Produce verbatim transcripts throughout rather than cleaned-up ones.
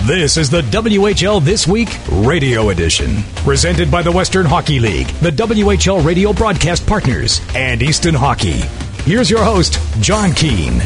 This is the W H L This Week Radio Edition, presented by the Western Hockey League, the W H L radio broadcast partners, and Easton Hockey. Here's your host, John Keane.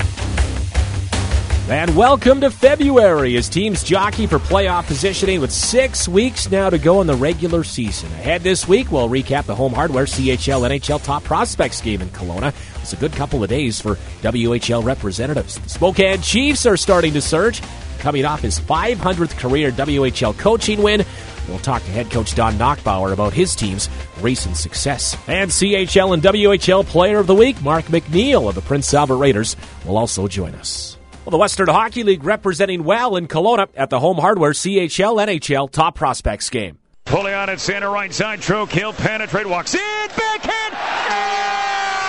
And welcome to February as teams jockey for playoff positioning with six weeks now to go in the regular season. Ahead this week, we'll recap the Home Hardware C H L N H L Top Prospects game in Kelowna. It's a good couple of days for W H L representatives. The Spokane Chiefs are starting to surge, coming off his five hundredth career W H L coaching win. We'll talk to head coach Don Knockbauer about his team's recent success. And C H L and W H L Player of the Week, Mark McNeil of the Prince Albert Raiders, will also join us. Well, the Western Hockey League representing well in Kelowna at the Home Hardware C H L N H L Top Prospects game. Pulling on at center, right side, Troke, he'll penetrate, walks in, backhand! Ah!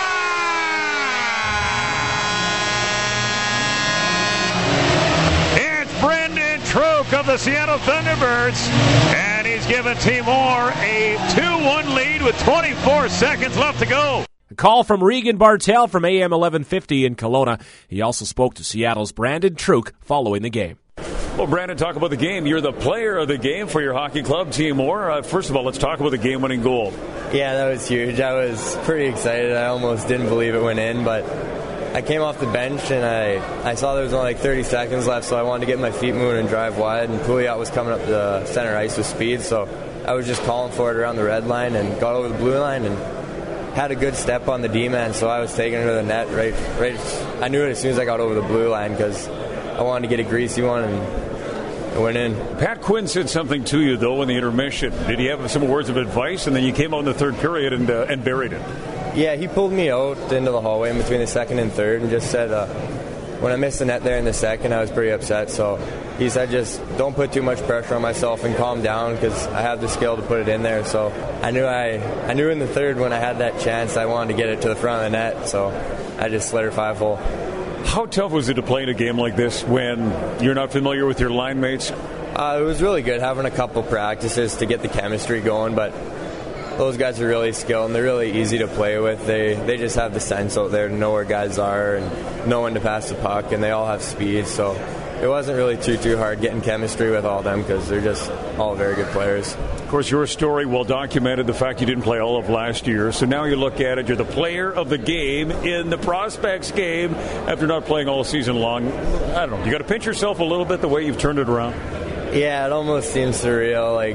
It's Brendan Troke of the Seattle Thunderbirds, and he's given Team Orr a two one lead with twenty-four seconds left to go. A call from Regan Bartel from A M eleven fifty in Kelowna. He also spoke to Seattle's Brandon Troke following the game. Well, Brandon, talk about the game. You're the player of the game for your hockey club, Team Orr. Uh, first of all, let's talk about the game-winning goal. Yeah, that was huge. I was pretty excited. I almost didn't believe it went in, but I came off the bench and I, I saw there was only like thirty seconds left, so I wanted to get my feet moving and drive wide, and Pouliot was coming up the center ice with speed, so I was just calling for it around the red line and got over the blue line and had a good step on the D-man, so I was taking it to the net right, right. I knew it as soon as I got over the blue line because I wanted to get a greasy one, and it went in. Pat Quinn said something to you, though, in the intermission. Did he have some words of advice? And then you came out in the third period and, uh, and buried it. Yeah, he pulled me out into the hallway in between the second and third and just said, uh, when I missed the net there in the second, I was pretty upset. So he said, just don't put too much pressure on myself and calm down because I have the skill to put it in there. So I knew I, I knew in the third when I had that chance, I wanted to get it to the front of the net. So I just slid her five hole. How tough was it to play in a game like this when you're not familiar with your line mates? Uh, it was really good having a couple practices to get the chemistry going, but those guys are really skilled and they're really easy to play with. They they just have the sense out there to know where guys are and know when to pass the puck, and they all have speed. So it wasn't really too, too hard getting chemistry with all of them because they're just all very good players. Of course, your story well documented, the fact you didn't play all of last year. So now you look at it, you're the player of the game in the prospects game after not playing all season long. I don't know, you got to pinch yourself a little bit the way you've turned it around. Yeah, it almost seems surreal. Like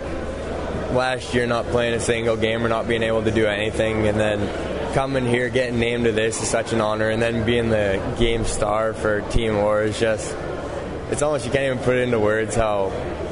last year not playing a single game or not being able to do anything, and then coming here getting named to this is such an honor, and then being the game star for Team Orr is just, it's almost, you can't even put it into words how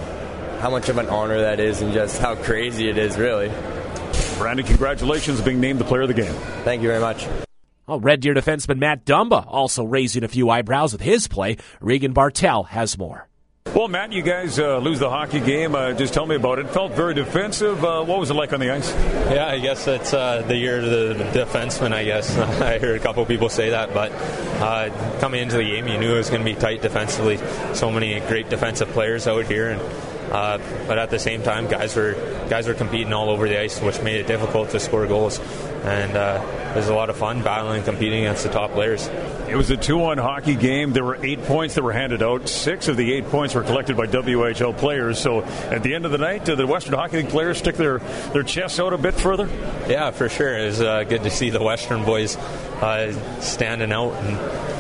how much of an honor that is and just how crazy it is, really. Brandon, congratulations on being named the player of the game. Thank you very much. Oh, Red Deer defenseman Matt Dumba also raising a few eyebrows with his play. Regan Bartel has more. Well, Matt, you guys uh, lose the hockey game. Uh, just tell me about it. It felt very defensive. Uh, what was it like on the ice? Yeah, I guess it's uh, the year of the defenseman, I guess. I heard a couple of people say that, but uh, coming into the game, you knew it was going to be tight defensively. So many great defensive players out here, and uh, but at the same time, guys were guys were competing all over the ice, which made it difficult to score goals. And uh, it was a lot of fun battling and competing against the top players. It was a two one hockey game. There were eight points that were handed out. Six of the eight points were collected by W H L players. So at the end of the night, did the Western Hockey League players stick their, their chests out a bit further? Yeah, for sure. It was uh, good to see the Western boys uh, standing out. And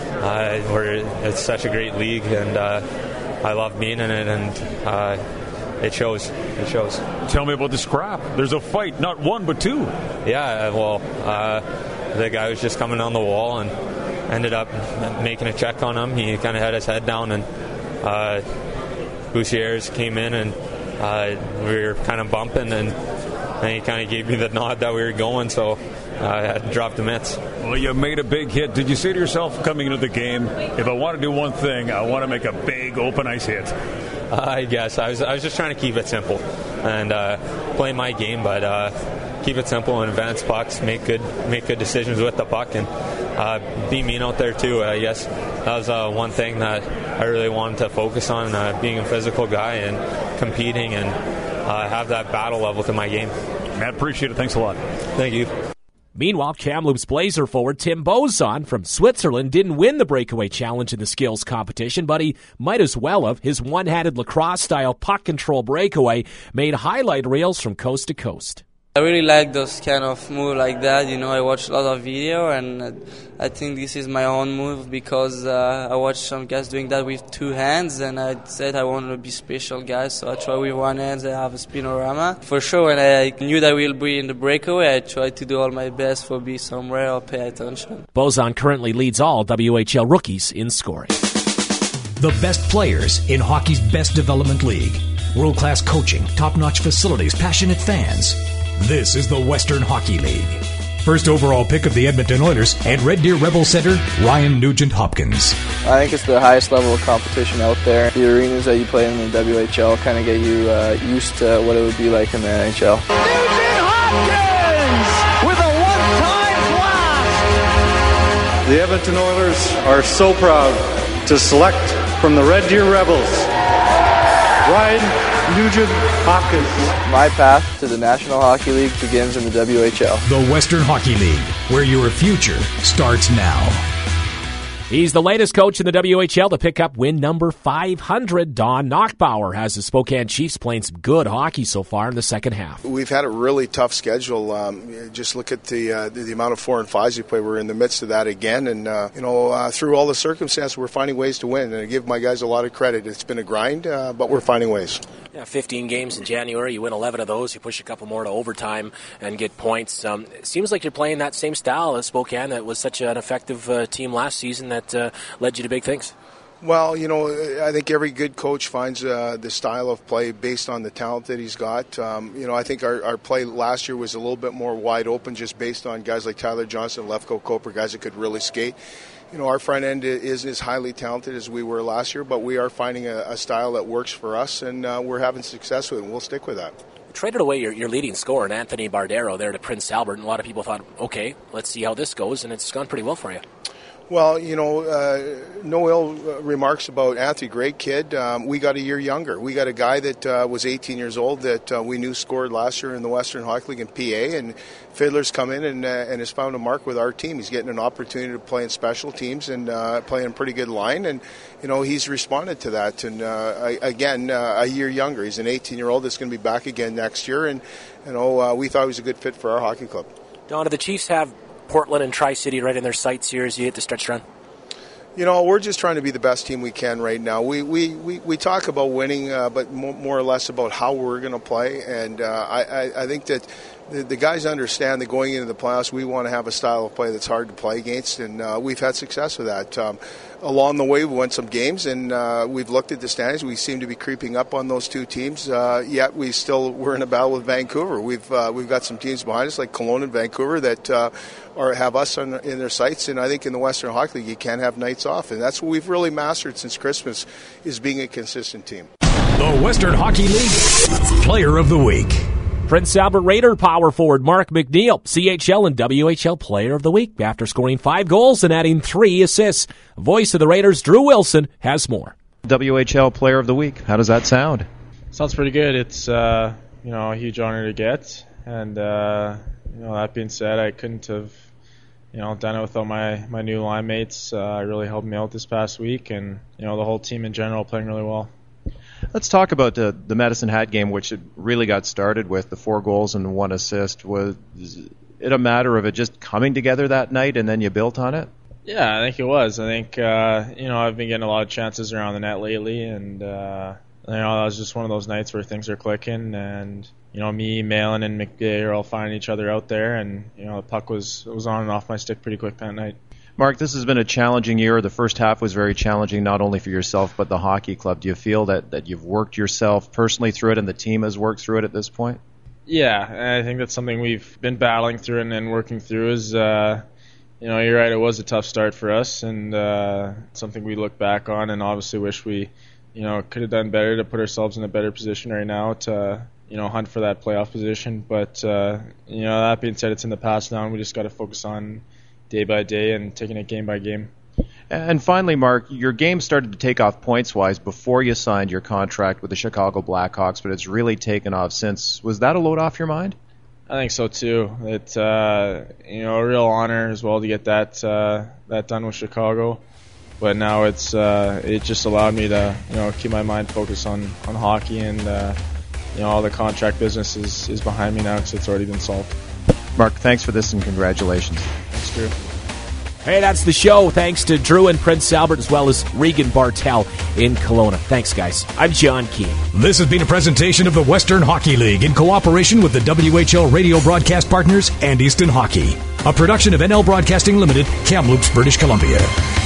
uh, we're, it's such a great league, and uh, I love being in it. And uh, It shows. It shows. Tell me about the scrap. There's a fight, not one but two. Yeah, well, uh, the guy was just coming on the wall and ended up making a check on him. He kind of had his head down, and uh, Bouchieres came in, and uh, we were kind of bumping, and, and he kind of gave me the nod that we were going, so uh, I had to drop the mitts. Well, you made a big hit. Did you say to yourself coming into the game, if I want to do one thing, I want to make a big open ice hit? Uh, I guess. I was I was just trying to keep it simple and uh, play my game, but uh, keep it simple and advance pucks, make good make good decisions with the puck, and uh, be mean out there too. I guess that was uh, one thing that I really wanted to focus on, uh, being a physical guy and competing and uh, have that battle level to my game. Matt, appreciate it. Thanks a lot. Thank you. Meanwhile, Kamloops Blazer forward Tim Bozon from Switzerland didn't win the breakaway challenge in the skills competition, but he might as well have. His one-handed lacrosse-style puck control breakaway made highlight reels from coast to coast. I really like those kind of move like that. You know, I watch a lot of video, and I think this is my own move because uh, I watched some guys doing that with two hands, and I said I want to be special guy, so I try with one hand. I have a spinorama. For sure, when I knew that I will be in the breakaway, I tried to do all my best for be somewhere or pay attention. Bozon currently leads all W H L rookies in scoring. The best players in hockey's best development league. World-class coaching, top-notch facilities, passionate fans. This is the Western Hockey League. First overall pick of the Edmonton Oilers and Red Deer Rebel center, Ryan Nugent-Hopkins. I think it's the highest level of competition out there. The arenas that you play in the W H L kind of get you uh, used to what it would be like in the N H L. Nugent-Hopkins with a one-time blast. The Edmonton Oilers are so proud to select from the Red Deer Rebels, Ryan Nugent-Hopkins. My path to the National Hockey League begins in the W H L. The Western Hockey League, where your future starts now. He's the latest coach in the W H L to pick up win number five hundred. Don Knockbauer has the Spokane Chiefs playing some good hockey so far in the second half. We've had a really tough schedule. Um, just look at the, uh, the the amount of four and fives we play. We're in the midst of that again, and uh, you know, uh, through all the circumstances, we're finding ways to win. And I give my guys a lot of credit. It's been a grind, uh, but we're finding ways. Yeah, fifteen games in January. You win eleven of those. You push a couple more to overtime and get points. Um, it seems like you're playing that same style as Spokane that was such an effective uh, team last season that uh, led you to big things. Well, you know, I think every good coach finds uh, the style of play based on the talent that he's got. Um, you know, I think our, our play last year was a little bit more wide open just based on guys like Tyler Johnson, Lefko Koper, guys that could really skate. You know, our front end is as highly talented as we were last year, but we are finding a, a style that works for us, and uh, we're having success with it, and we'll stick with that. You traded away your, your leading scorer, Anthony Bardero, there to Prince Albert, and a lot of people thought, okay, let's see how this goes, and it's gone pretty well for you. Well, you know, uh, no ill remarks about Anthony. Great kid. Um, we got a year younger. We got a guy that uh, was eighteen years old that uh, we knew scored last year in the Western Hockey League in P A, and Fiddler's come in and, uh, and has found a mark with our team. He's getting an opportunity to play in special teams and uh, playing a pretty good line, and, you know, he's responded to that. And, uh, I, again, uh, a year younger. He's an eighteen-year-old that's going to be back again next year, and, you know, uh, we thought he was a good fit for our hockey club. Don, do the Chiefs have Portland and Tri-City right in their sights here as you hit the stretch run? You know, we're just trying to be the best team we can right now. We we, we, we talk about winning, uh, but more, more or less about how we're going to play. And uh, I, I, I think that the, the guys understand that going into the playoffs, we want to have a style of play that's hard to play against, and uh, we've had success with that. Um, along the way, we won some games, and uh, we've looked at the standings. We seem to be creeping up on those two teams, uh, yet we still we're in a battle with Vancouver. We've uh, we've got some teams behind us, like Kelowna and Vancouver, that uh, are have us on, in their sights. And I think in the Western Hockey League, you can't have nights off, and that's what we've really mastered since Christmas, is being a consistent team. The Western Hockey League Player of the Week. Prince Albert Raider power forward Mark McNeil, C H L and W H L Player of the Week, after scoring five goals and adding three assists. Voice of the Raiders, Drew Wilson, has more. W H L Player of the Week. How does that sound? Sounds pretty good. It's uh, you know a huge honor to get, and uh, you know that being said, I couldn't have you know done it without my my new line mates. Uh, really helped me out this past week, and you know the whole team in general playing really well. Let's talk about the, the Medicine Hat game, which it really got started with the four goals and one assist. Was it a matter of it just coming together that night and then you built on it? Yeah, I think it was. I think, uh, you know, I've been getting a lot of chances around the net lately, and, uh, you know, that was just one of those nights where things are clicking, and, you know, me, Malin, and McVeigh are all finding each other out there, and, you know, the puck was, was on and off my stick pretty quick that night. Mark, this has been a challenging year. The first half was very challenging, not only for yourself, but the hockey club. Do you feel that, that you've worked yourself personally through it and the team has worked through it at this point? Yeah, and I think that's something we've been battling through and, and working through is, uh, you know, you're right, it was a tough start for us, and uh, something we look back on and obviously wish we, you know, could have done better to put ourselves in a better position right now to, you know, hunt for that playoff position. But, uh, you know, that being said, it's in the past now, and we just got to focus on day by day and taking it game by game. And finally, Mark, your game started to take off points-wise before you signed your contract with the Chicago Blackhawks, but it's really taken off since. Was that a load off your mind? I think so too. It's uh, you know a real honor as well to get that uh, that done with Chicago. But now it's uh, it just allowed me to you know keep my mind focused on, on hockey, and uh, you know all the contract business is, is behind me now because it's already been solved. Mark, thanks for this and congratulations. Thanks, Drew. Hey, that's the show. Thanks to Drew in Prince Albert as well as Regan Bartel in Kelowna. Thanks, guys. I'm John Key. This has been a presentation of the Western Hockey League in cooperation with the W H L radio broadcast partners and Easton Hockey. A production of N L Broadcasting Limited, Kamloops, British Columbia.